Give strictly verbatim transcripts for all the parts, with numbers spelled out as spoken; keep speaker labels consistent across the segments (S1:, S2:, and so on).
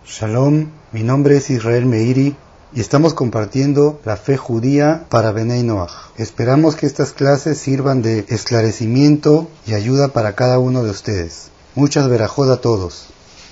S1: Shalom, mi nombre es Israel Meiri y estamos compartiendo la fe judía para Benei Noach. Esperamos que estas clases sirvan de esclarecimiento y ayuda para cada uno de ustedes. Muchas verajot a todos.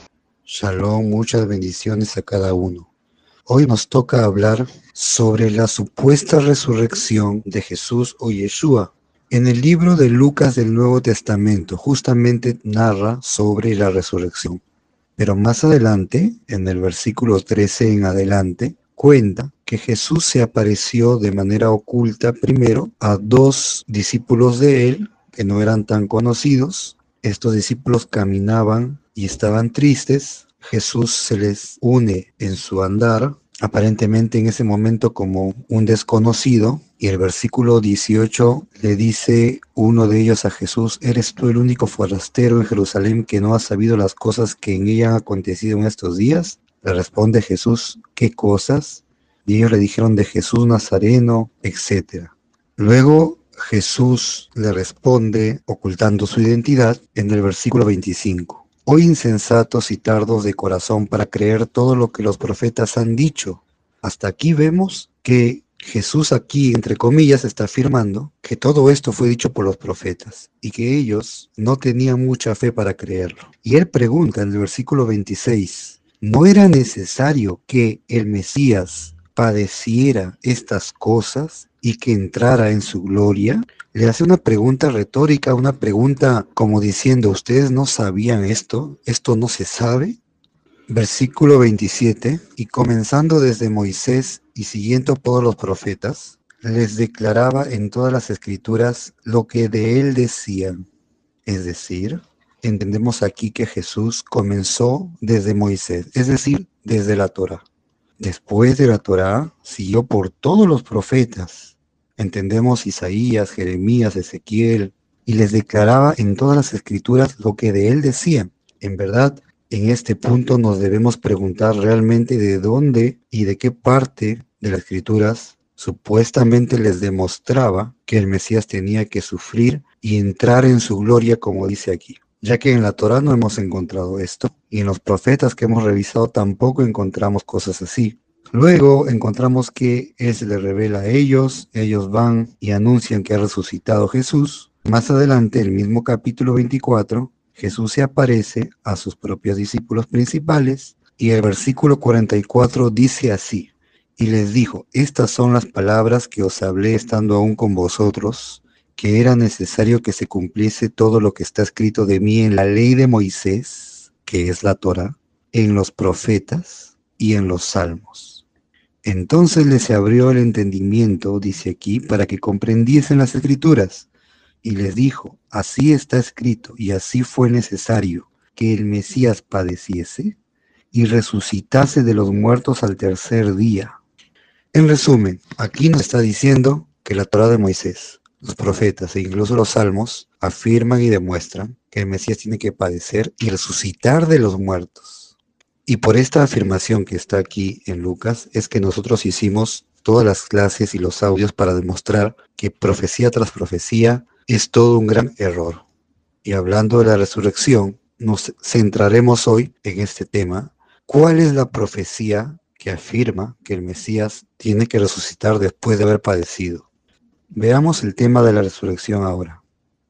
S2: Shalom, muchas bendiciones a cada uno. Hoy nos toca hablar sobre la supuesta resurrección de Jesús o Yeshua. En el libro de Lucas del Nuevo Testamento justamente narra sobre la resurrección. Pero más adelante, en el versículo trece en adelante, cuenta que Jesús se apareció de manera oculta primero a dos discípulos de él, que no eran tan conocidos. Estos discípulos caminaban y estaban tristes. Jesús se les une en su andar, aparentemente en ese momento como un desconocido, y el versículo dieciocho le dice uno de ellos a Jesús: ¿eres tú el único forastero en Jerusalén que no ha sabido las cosas que en ella han acontecido en estos días? Le responde Jesús: ¿qué cosas? Y ellos le dijeron: de Jesús Nazareno, etcétera. Luego Jesús le responde, ocultando su identidad, en el versículo veinticinco. Oh insensatos y tardos de corazón para creer todo lo que los profetas han dicho. Hasta aquí vemos que Jesús aquí, entre comillas, está afirmando que todo esto fue dicho por los profetas y que ellos no tenían mucha fe para creerlo. Y él pregunta en el versículo veintiséis, ¿no era necesario que el Mesías padeciera estas cosas y que entrara en su gloria? Le hace una pregunta retórica, una pregunta como diciendo: ¿ustedes no sabían esto? ¿Esto no se sabe? Versículo veintisiete, y comenzando desde Moisés y siguiendo todos los profetas, les declaraba en todas las escrituras lo que de él decían. Es decir, entendemos aquí que Jesús comenzó desde Moisés, es decir, desde la Torá. Después de la Torá, siguió por todos los profetas. Entendemos Isaías, Jeremías, Ezequiel, y les declaraba en todas las escrituras lo que de él decían. En verdad, en este punto nos debemos preguntar realmente de dónde y de qué parte de las escrituras supuestamente les demostraba que el Mesías tenía que sufrir y entrar en su gloria, como dice aquí. Ya que en la Torá no hemos encontrado esto, y en los profetas que hemos revisado tampoco encontramos cosas así. Luego encontramos que Él se les revela a ellos, ellos van y anuncian que ha resucitado Jesús. Más adelante, el mismo capítulo veinticuatro, Jesús se aparece a sus propios discípulos principales, y el versículo cuarenta y cuatro dice así: y les dijo, estas son las palabras que os hablé estando aún con vosotros, que era necesario que se cumpliese todo lo que está escrito de mí en la ley de Moisés, que es la Torá, en los profetas y en los salmos. Entonces les abrió el entendimiento, dice aquí, para que comprendiesen las escrituras, y les dijo, así está escrito, y así fue necesario que el Mesías padeciese y resucitase de los muertos al tercer día. En resumen, aquí nos está diciendo que la Torá de Moisés, los profetas e incluso los salmos afirman y demuestran que el Mesías tiene que padecer y resucitar de los muertos. Y por esta afirmación que está aquí en Lucas es que nosotros hicimos todas las clases y los audios para demostrar que profecía tras profecía es todo un gran error. Y hablando de la resurrección, nos centraremos hoy en este tema. ¿Cuál es la profecía que afirma que el Mesías tiene que resucitar después de haber padecido? Veamos el tema de la resurrección ahora.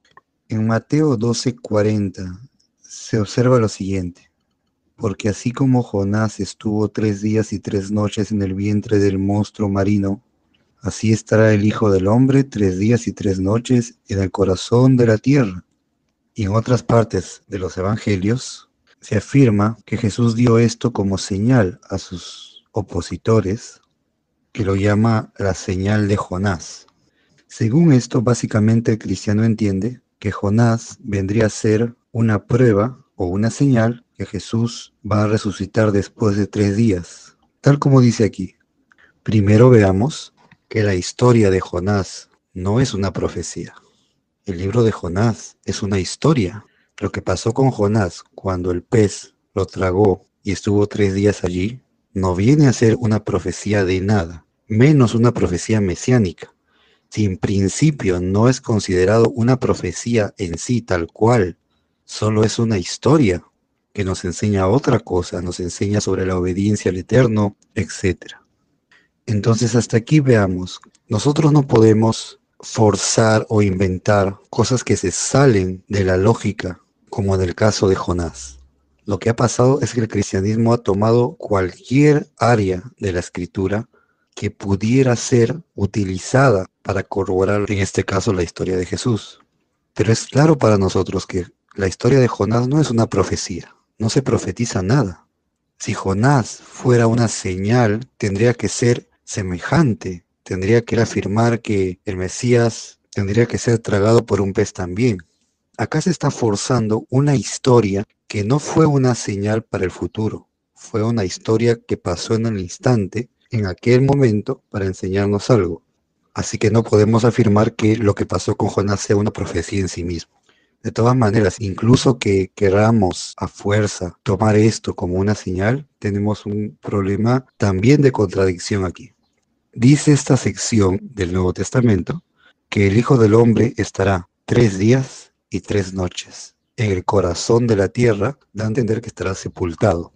S2: En Mateo doce cuarenta se observa lo siguiente: porque así como Jonás estuvo tres días y tres noches en el vientre del monstruo marino, así estará el Hijo del Hombre tres días y tres noches en el corazón de la tierra. Y en otras partes de los evangelios se afirma que Jesús dio esto como señal a sus opositores, que lo llama la señal de Jonás. Según esto, básicamente el cristiano entiende que Jonás vendría a ser una prueba o una señal que Jesús va a resucitar después de tres días, tal como dice aquí. Primero veamos que la historia de Jonás no es una profecía. El libro de Jonás es una historia. Lo que pasó con Jonás cuando el pez lo tragó y estuvo tres días allí, no viene a ser una profecía de nada, menos una profecía mesiánica. Si en principio no es considerado una profecía en sí tal cual, solo es una historia, que nos enseña otra cosa, nos enseña sobre la obediencia al Eterno, etcétera. Entonces hasta aquí veamos, nosotros no podemos forzar o inventar cosas que se salen de la lógica, como en el caso de Jonás. Lo que ha pasado es que el cristianismo ha tomado cualquier área de la escritura que pudiera ser utilizada para corroborar, en este caso, la historia de Jesús. Pero es claro para nosotros que la historia de Jonás no es una profecía, no se profetiza nada. Si Jonás fuera una señal, tendría que ser semejante, tendría que afirmar que el Mesías tendría que ser tragado por un pez también. Acá se está forzando una historia que no fue una señal para el futuro, fue una historia que pasó en el instante, en aquel momento, para enseñarnos algo. Así que no podemos afirmar que lo que pasó con Jonás sea una profecía en sí mismo. De todas maneras, incluso que queramos a fuerza tomar esto como una señal, tenemos un problema también de contradicción aquí. Dice esta sección del Nuevo Testamento que el Hijo del Hombre estará tres días y tres noches en el corazón de la tierra, da a entender que estará sepultado.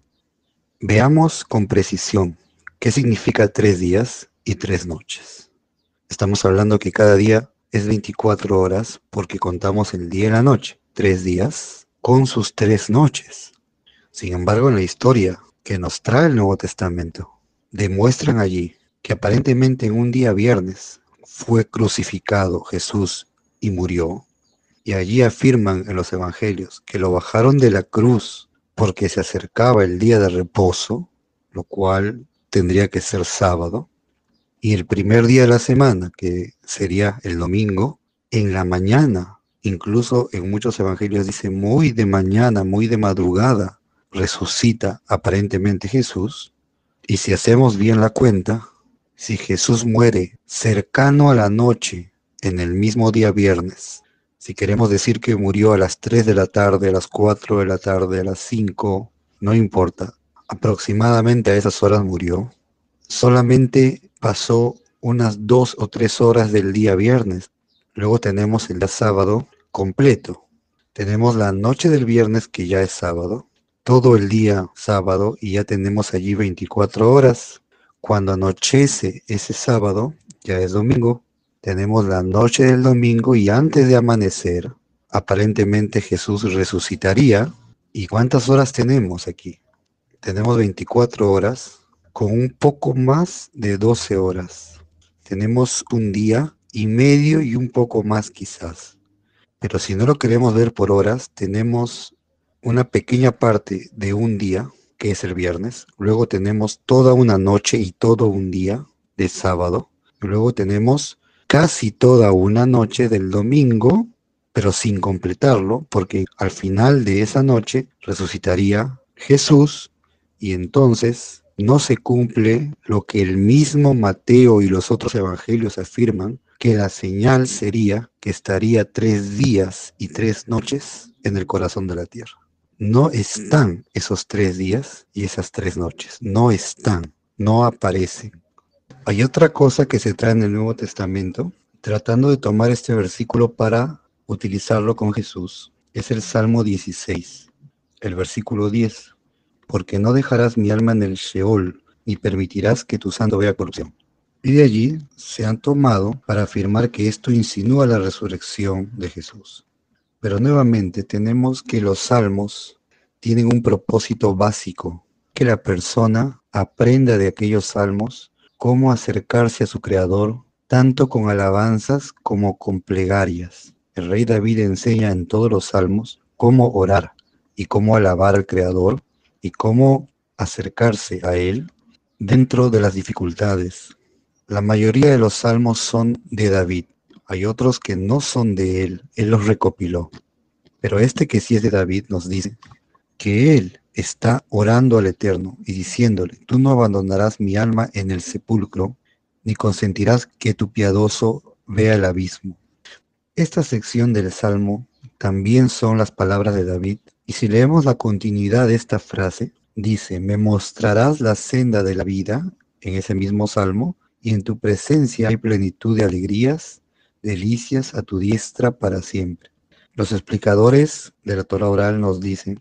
S2: Veamos con precisión qué significa tres días y tres noches. Estamos hablando que cada día es veinticuatro horas porque contamos el día y la noche, tres días con sus tres noches. Sin embargo, en la historia que nos trae el Nuevo Testamento, demuestran allí que aparentemente en un día viernes fue crucificado Jesús y murió, y allí afirman en los evangelios que lo bajaron de la cruz porque se acercaba el día de reposo, lo cual tendría que ser sábado, y el primer día de la semana, que sería el domingo, en la mañana, incluso en muchos evangelios dice muy de mañana, muy de madrugada, resucita aparentemente Jesús. Y si hacemos bien la cuenta, si Jesús muere cercano a la noche, en el mismo día viernes, si queremos decir que murió a las tres de la tarde, a las cuatro de la tarde, a las cinco, no importa, aproximadamente a esas horas murió, solamente pasó unas dos o tres horas del día viernes. Luego tenemos el día sábado completo. Tenemos la noche del viernes, que ya es sábado, todo el día sábado, y ya tenemos allí veinticuatro horas. Cuando anochece ese sábado, ya es domingo, tenemos la noche del domingo, y antes de amanecer, aparentemente Jesús resucitaría. ¿Y cuántas horas tenemos aquí? Tenemos veinticuatro horas con un poco más de doce horas. Tenemos un día y medio y un poco más quizás. Pero si no lo queremos ver por horas, tenemos una pequeña parte de un día, que es el viernes. Luego tenemos toda una noche y todo un día de sábado. Y luego tenemos casi toda una noche del domingo, pero sin completarlo, porque al final de esa noche resucitaría Jesús, y entonces no se cumple lo que el mismo Mateo y los otros evangelios afirman, que la señal sería que estaría tres días y tres noches en el corazón de la tierra. No están esos tres días y esas tres noches, no están, no aparecen. Hay otra cosa que se trae en el Nuevo Testamento, tratando de tomar este versículo para utilizarlo con Jesús, es el Salmo dieciséis, el versículo diez. Porque no dejarás mi alma en el Sheol, ni permitirás que tu santo vea corrupción. Y de allí se han tomado para afirmar que esto insinúa la resurrección de Jesús. Pero nuevamente tenemos que los salmos tienen un propósito básico, que la persona aprenda de aquellos salmos cómo acercarse a su Creador, tanto con alabanzas como con plegarias. El rey David enseña en todos los salmos cómo orar y cómo alabar al Creador, y cómo acercarse a Él dentro de las dificultades. La mayoría de los salmos son de David. Hay otros que no son de él, él los recopiló. Pero este que sí es de David nos dice que él está orando al Eterno y diciéndole: tú no abandonarás mi alma en el sepulcro, ni consentirás que tu piadoso vea el abismo. Esta sección del Salmo también son las palabras de David, y si leemos la continuidad de esta frase, dice: me mostrarás la senda de la vida, en ese mismo Salmo, y en tu presencia hay plenitud de alegrías, delicias a tu diestra para siempre. Los explicadores de la Torah oral nos dicen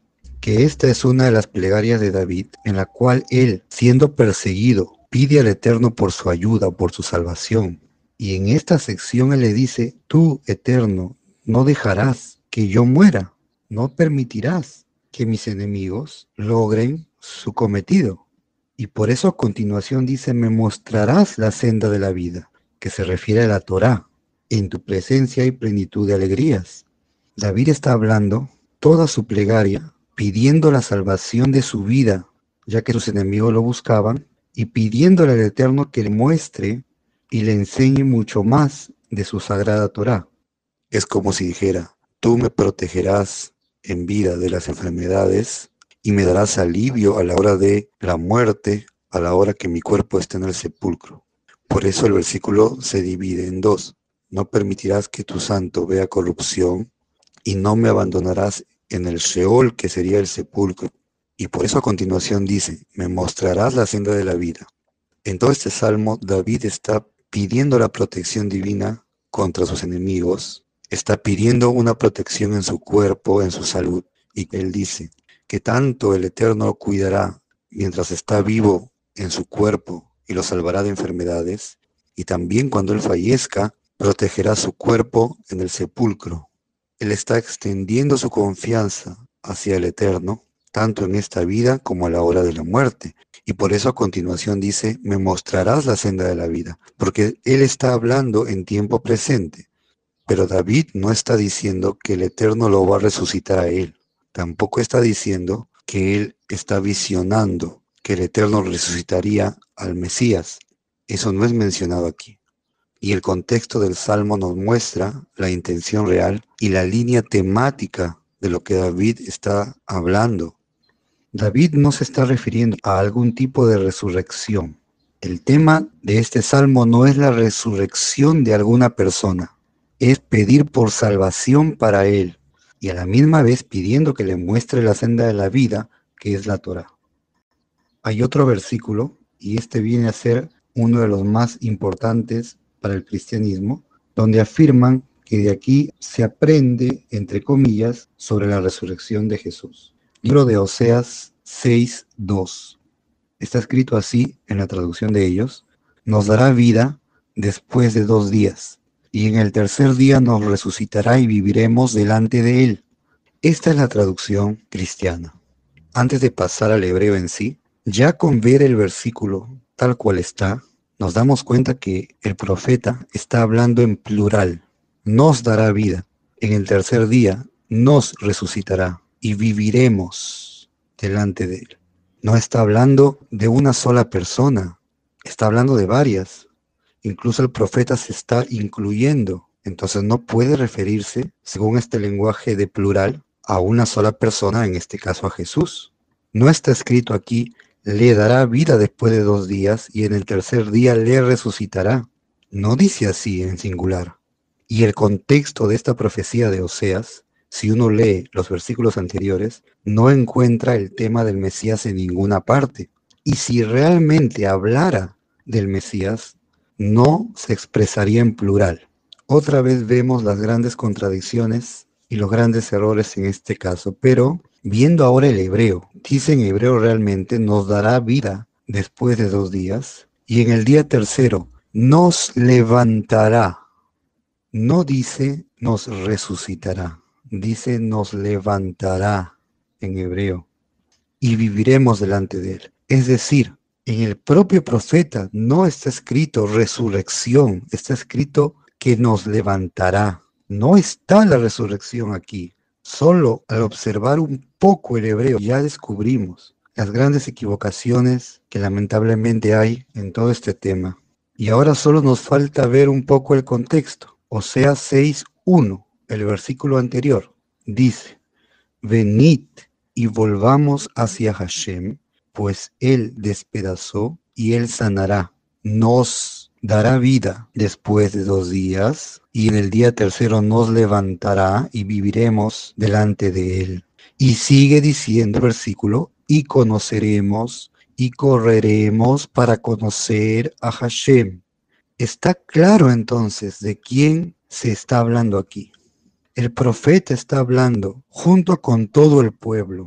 S2: que esta es una de las plegarias de David, en la cual él, siendo perseguido, pide al Eterno por su ayuda, por su salvación. Y en esta sección él le dice: tú, Eterno, no dejarás que yo muera, no permitirás que mis enemigos logren su cometido. Y por eso a continuación dice: me mostrarás la senda de la vida, que se refiere a la Torá. En tu presencia hay plenitud de alegrías. David está hablando toda su plegaria, pidiendo la salvación de su vida, ya que sus enemigos lo buscaban, y pidiéndole al Eterno que le muestre y le enseñe mucho más de su sagrada Torá. Es como si dijera: tú me protegerás en vida de las enfermedades y me darás alivio a la hora de la muerte, a la hora que mi cuerpo esté en el sepulcro. Por eso el versículo se divide en dos. No permitirás que tu santo vea corrupción y no me abandonarás en el Sheol, que sería el sepulcro. Y por eso a continuación dice: me mostrarás la senda de la vida. En todo este salmo David está pidiendo la protección divina contra sus enemigos, está pidiendo una protección en su cuerpo, en su salud, y él dice que tanto el Eterno lo cuidará mientras está vivo en su cuerpo y lo salvará de enfermedades, y también cuando él fallezca protegerá su cuerpo en el sepulcro. Él está extendiendo su confianza hacia el Eterno, tanto en esta vida como a la hora de la muerte. Y por eso a continuación dice: me mostrarás la senda de la vida, porque él está hablando en tiempo presente. Pero David no está diciendo que el Eterno lo va a resucitar a él. Tampoco está diciendo que él está visionando que el Eterno resucitaría al Mesías. Eso no es mencionado aquí. Y el contexto del Salmo nos muestra la intención real y la línea temática de lo que David está hablando. David no se está refiriendo a algún tipo de resurrección. El tema de este Salmo no es la resurrección de alguna persona, es pedir por salvación para él, y a la misma vez pidiendo que le muestre la senda de la vida, que es la Torá. Hay otro versículo, y este viene a ser uno de los más importantes para el cristianismo, donde afirman que de aquí se aprende, entre comillas, sobre la resurrección de Jesús. Libro de Oseas seis dos. Está escrito así en la traducción de ellos: nos dará vida después de dos días, y en el tercer día nos resucitará y viviremos delante de él. Esta es la traducción cristiana. Antes de pasar al hebreo en sí, ya con ver el versículo tal cual está, nos damos cuenta que el profeta está hablando en plural. Nos dará vida. En el tercer día nos resucitará y viviremos delante de él. No está hablando de una sola persona, está hablando de varias. Incluso el profeta se está incluyendo. Entonces no puede referirse, según este lenguaje de plural, a una sola persona, en este caso a Jesús. No está escrito aquí: le dará vida después de dos días y en el tercer día le resucitará. No dice así en singular. Y el contexto de esta profecía de Oseas, si uno lee los versículos anteriores, no encuentra el tema del Mesías en ninguna parte. Y si realmente hablara del Mesías, no se expresaría en plural. Otra vez vemos las grandes contradicciones y los grandes errores en este caso, pero viendo ahora el hebreo, dice en hebreo realmente: nos dará vida después de dos días, y en el día tercero nos levantará. No dice nos resucitará, dice nos levantará en hebreo, y viviremos delante de él. Es decir, en el propio profeta no está escrito resurrección, está escrito que nos levantará. No está la resurrección aquí. Solo al observar un poco el hebreo ya descubrimos las grandes equivocaciones que lamentablemente hay en todo este tema. Y ahora solo nos falta ver un poco el contexto. Oseas seis uno, el versículo anterior, dice: venid y volvamos hacia Hashem, pues él despedazó y él sanará. Nos dará vida después de dos días, y en el día tercero nos levantará y viviremos delante de él. Y sigue diciendo el versículo: y conoceremos y correremos para conocer a Hashem. Está claro entonces de quién se está hablando aquí. El profeta está hablando junto con todo el pueblo,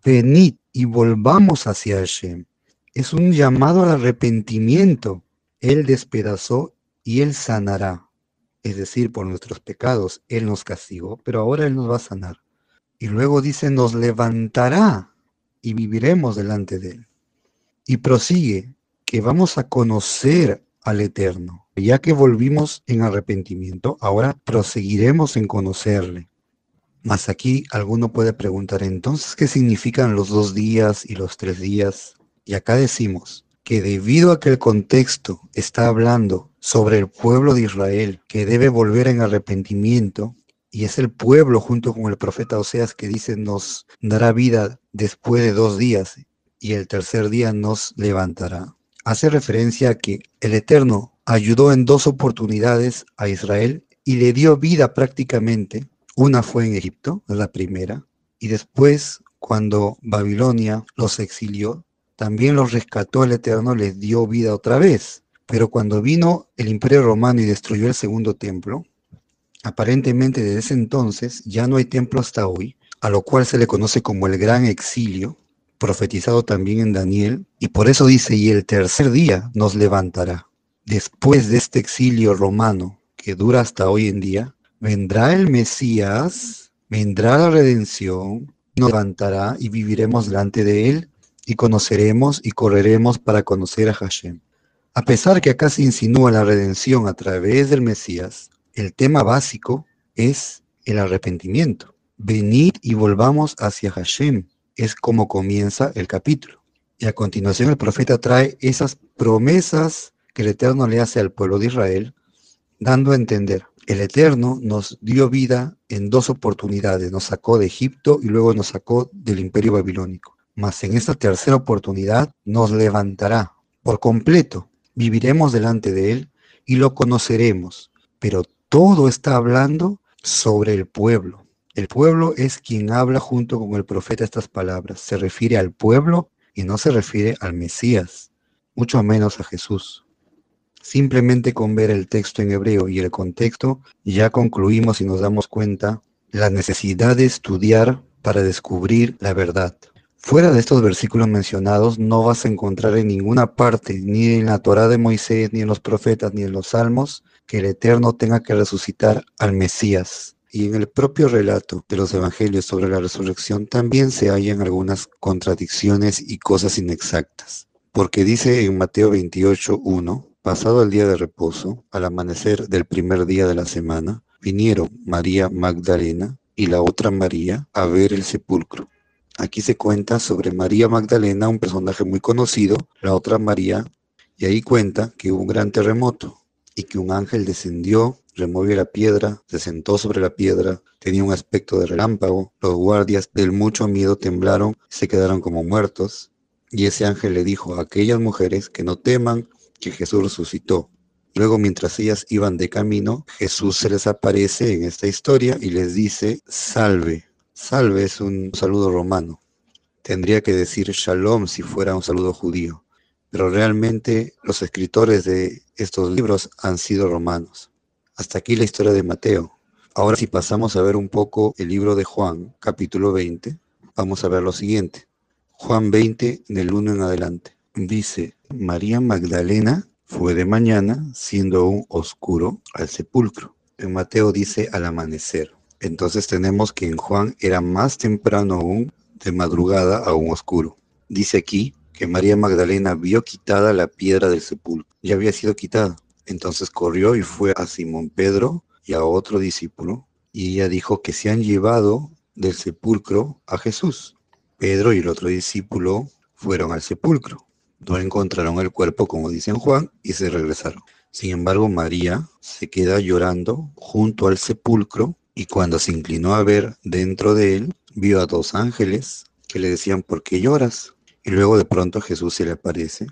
S2: venid y volvamos hacia Hashem. Es un llamado al arrepentimiento. Él despedazó y Él sanará. Es decir, por nuestros pecados Él nos castigó, pero ahora Él nos va a sanar. Y luego dice, nos levantará y viviremos delante de Él. Y prosigue, que vamos a conocer al Eterno. Ya que volvimos en arrepentimiento, ahora proseguiremos en conocerle. Mas aquí alguno puede preguntar, entonces, ¿qué significan los dos días y los tres días? Y acá decimos que debido a que el contexto está hablando sobre el pueblo de Israel que debe volver en arrepentimiento, y es el pueblo junto con el profeta Oseas que dice nos dará vida después de dos días y el tercer día nos levantará. Hace referencia a que el Eterno ayudó en dos oportunidades a Israel y le dio vida prácticamente. Una fue en Egipto, la primera, y después cuando Babilonia los exilió, también los rescató el Eterno, les dio vida otra vez. Pero cuando vino el Imperio Romano y destruyó el segundo templo, aparentemente desde ese entonces ya no hay templo hasta hoy, a lo cual se le conoce como el Gran Exilio, profetizado también en Daniel, y por eso dice, y el tercer día nos levantará. Después de este exilio romano, que dura hasta hoy en día, vendrá el Mesías, vendrá la redención, nos levantará y viviremos delante de él, y conoceremos y correremos para conocer a Hashem. A pesar que acá se insinúa la redención a través del Mesías, el tema básico es el arrepentimiento. Venid y volvamos hacia Hashem. Es como comienza el capítulo. Y a continuación el profeta trae esas promesas que el Eterno le hace al pueblo de Israel, dando a entender, el Eterno nos dio vida en dos oportunidades, nos sacó de Egipto y luego nos sacó del imperio babilónico. Mas en esta tercera oportunidad nos levantará por completo, viviremos delante de Él y lo conoceremos. Pero todo está hablando sobre el pueblo. El pueblo es quien habla junto con el profeta estas palabras. Se refiere al pueblo y no se refiere al Mesías, mucho menos a Jesús. Simplemente con ver el texto en hebreo y el contexto, ya concluimos y nos damos cuenta la necesidad de estudiar para descubrir la verdad. Fuera de estos versículos mencionados, no vas a encontrar en ninguna parte, ni en la Torá de Moisés, ni en los profetas, ni en los Salmos, que el Eterno tenga que resucitar al Mesías. Y en el propio relato de los evangelios sobre la resurrección también se hallan algunas contradicciones y cosas inexactas. Porque dice en Mateo veintiocho uno, pasado el día de reposo, al amanecer del primer día de la semana, vinieron María Magdalena y la otra María a ver el sepulcro. Aquí se cuenta sobre María Magdalena, un personaje muy conocido, la otra María, y ahí cuenta que hubo un gran terremoto y que un ángel descendió, removió la piedra, se sentó sobre la piedra, tenía un aspecto de relámpago, los guardias del mucho miedo temblaron, se quedaron como muertos, y ese ángel le dijo a aquellas mujeres que no teman, que Jesús resucitó. Luego, mientras ellas iban de camino, Jesús se les aparece en esta historia y les dice, salve. Salve es un saludo romano. Tendría que decir shalom si fuera un saludo judío, pero realmente los escritores de estos libros han sido romanos. Hasta aquí la historia de Mateo. Ahora si pasamos a ver un poco el libro de Juan, capítulo veinte, vamos a ver lo siguiente. Juan veinte, del uno en adelante. Dice, María Magdalena fue de mañana, siendo aún oscuro, al sepulcro. En Mateo dice al amanecer. Entonces tenemos que en Juan era más temprano aún, de madrugada aún oscuro. Dice aquí que María Magdalena vio quitada la piedra del sepulcro. Ya había sido quitada. Entonces corrió y fue a Simón Pedro y a otro discípulo. Y ella dijo que se han llevado del sepulcro a Jesús. Pedro y el otro discípulo fueron al sepulcro. No encontraron el cuerpo, como dice en Juan, y se regresaron. Sin embargo, María se queda llorando junto al sepulcro. Y cuando se inclinó a ver dentro de él, vio a dos ángeles que le decían, ¿por qué lloras? Y luego de pronto Jesús se le aparece,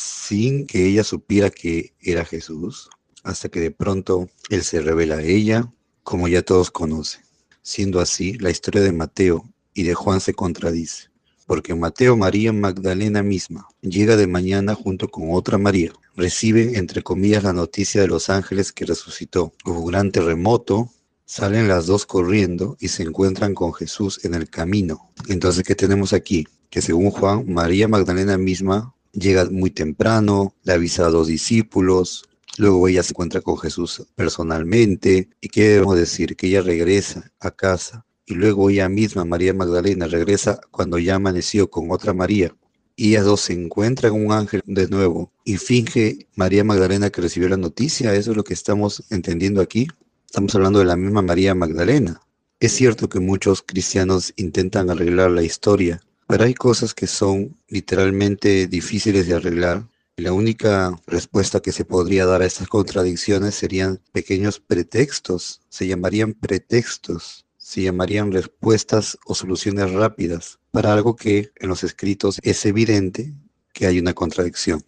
S2: sin que ella supiera que era Jesús, hasta que de pronto él se revela a ella, como ya todos conocen. Siendo así, la historia de Mateo y de Juan se contradice, porque Mateo, María Magdalena misma, llega de mañana junto con otra María, recibe entre comillas la noticia de los ángeles que resucitó. Hubo un gran terremoto, Salen las dos corriendo y se encuentran con Jesús en el camino. Entonces, ¿qué tenemos aquí? Que según Juan, María Magdalena misma llega muy temprano, le avisa a dos discípulos, luego ella se encuentra con Jesús personalmente. ¿Y qué debemos decir? Que ella regresa a casa y luego ella misma, María Magdalena, regresa cuando ya amaneció con otra María. Y ellas dos se encuentran un ángel de nuevo y finge María Magdalena que recibió la noticia. Eso es lo que estamos entendiendo aquí. Estamos hablando de la misma María Magdalena. Es cierto que muchos cristianos intentan arreglar la historia, pero hay cosas que son literalmente difíciles de arreglar. Y la única respuesta que se podría dar a estas contradicciones serían pequeños pretextos, se llamarían pretextos, se llamarían respuestas o soluciones rápidas para algo que en los escritos es evidente que hay una contradicción.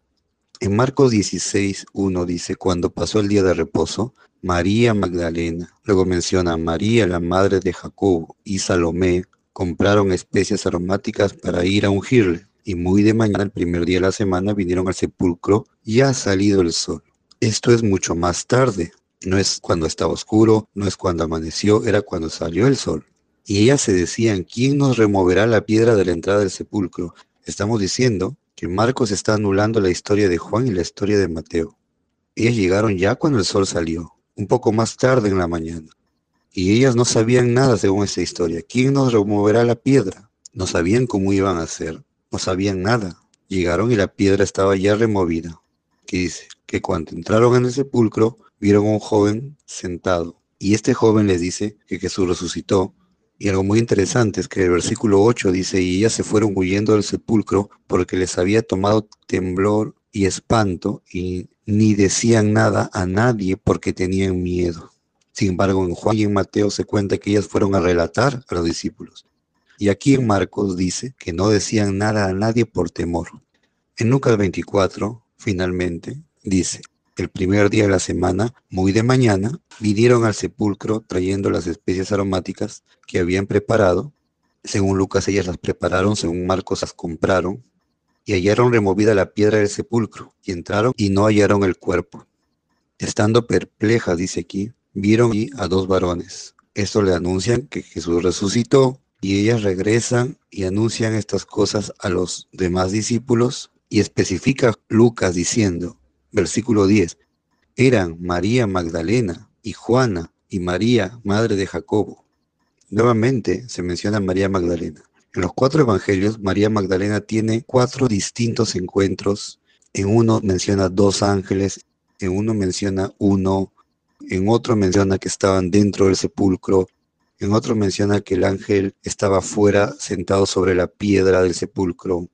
S2: En Marcos dieciséis, uno dice, cuando pasó el día de reposo, María Magdalena, luego menciona a María, la madre de Jacobo, y Salomé, compraron especias aromáticas para ir a ungirle, y muy de mañana, el primer día de la semana, vinieron al sepulcro, ya ha salido el sol. Esto es mucho más tarde, no es cuando estaba oscuro, no es cuando amaneció, era cuando salió el sol. Y ellas se decían, ¿quién nos removerá la piedra de la entrada del sepulcro? Estamos diciendo que Marcos está anulando la historia de Juan y la historia de Mateo. Ellas llegaron ya cuando el sol salió, un poco más tarde en la mañana. Y ellas no sabían nada según esta historia. ¿Quién nos removerá la piedra? No sabían cómo iban a hacer, no sabían nada. Llegaron y la piedra estaba ya removida. Que dice que cuando entraron en el sepulcro, vieron a un joven sentado. Y este joven les dice que Jesús resucitó. Y algo muy interesante es que el versículo ocho dice, y ellas se fueron huyendo del sepulcro porque les había tomado temblor y espanto y ni decían nada a nadie porque tenían miedo. Sin embargo, en Juan y en Mateo se cuenta que ellas fueron a relatar a los discípulos. Y aquí en Marcos dice que no decían nada a nadie por temor. En Lucas veinticuatro, finalmente, dice, el primer día de la semana, muy de mañana, vinieron al sepulcro trayendo las especias aromáticas que habían preparado. Según Lucas, ellas las prepararon, según Marcos las compraron, y hallaron removida la piedra del sepulcro, y entraron y no hallaron el cuerpo. Estando perplejas, dice aquí, vieron allí a dos varones. Esto le anuncian que Jesús resucitó, y ellas regresan y anuncian estas cosas a los demás discípulos, y especifica Lucas diciendo, versículo diez, eran María Magdalena y Juana y María, madre de Jacobo. Nuevamente se menciona María Magdalena. En los cuatro evangelios, María Magdalena tiene cuatro distintos encuentros. En uno menciona dos ángeles, en uno menciona uno, en otro menciona que estaban dentro del sepulcro, en otro menciona que el ángel estaba fuera sentado sobre la piedra del sepulcro.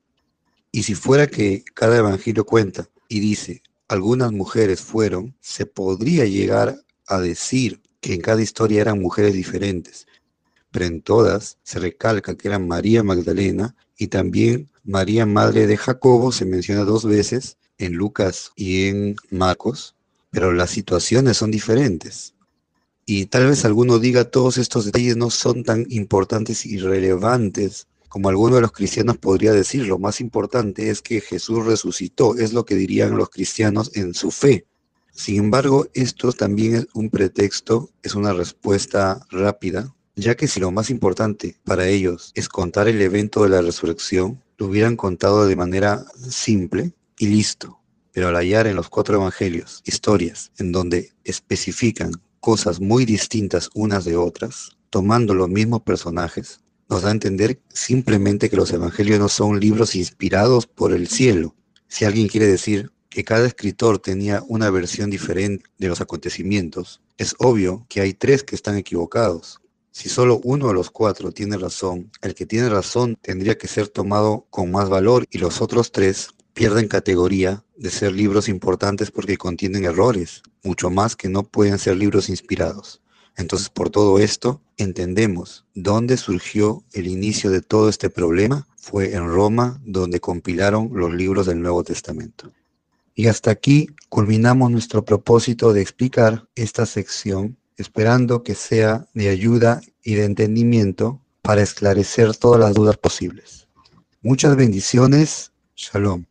S2: Y si fuera que cada evangelio cuenta y dice, algunas mujeres fueron, se podría llegar a decir que en cada historia eran mujeres diferentes. Pero en todas se recalca que eran María Magdalena y también María, madre de Jacobo, se menciona dos veces en Lucas y en Marcos, pero las situaciones son diferentes. Y tal vez alguno diga, todos estos detalles no son tan importantes y relevantes como alguno de los cristianos podría decir. Lo más importante es que Jesús resucitó, es lo que dirían los cristianos en su fe. Sin embargo, esto también es un pretexto, es una respuesta rápida, ya que si lo más importante para ellos es contar el evento de la resurrección, lo hubieran contado de manera simple y listo. Pero al hallar en los cuatro evangelios historias en donde especifican cosas muy distintas unas de otras, tomando los mismos personajes, nos da a entender simplemente que los evangelios no son libros inspirados por el cielo. Si alguien quiere decir que cada escritor tenía una versión diferente de los acontecimientos, es obvio que hay tres que están equivocados. Si solo uno de los cuatro tiene razón, el que tiene razón tendría que ser tomado con más valor y los otros tres pierden categoría de ser libros importantes porque contienen errores, mucho más que no pueden ser libros inspirados. Entonces, por todo esto, entendemos dónde surgió el inicio de todo este problema. Fue en Roma, donde compilaron los libros del Nuevo Testamento. Y hasta aquí culminamos nuestro propósito de explicar esta sección, esperando que sea de ayuda y de entendimiento para esclarecer todas las dudas posibles. Muchas bendiciones. Shalom.